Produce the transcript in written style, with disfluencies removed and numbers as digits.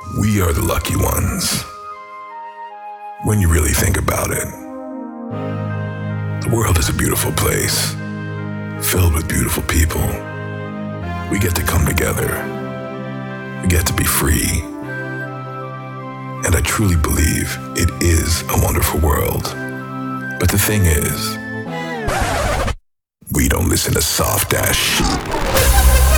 We are the lucky ones. When you really think about it, the world is a beautiful place, filled with beautiful people. We get to come together. We get to be free. And I truly believe it is a wonderful world. But the thing is, we don't listen to soft ass shit.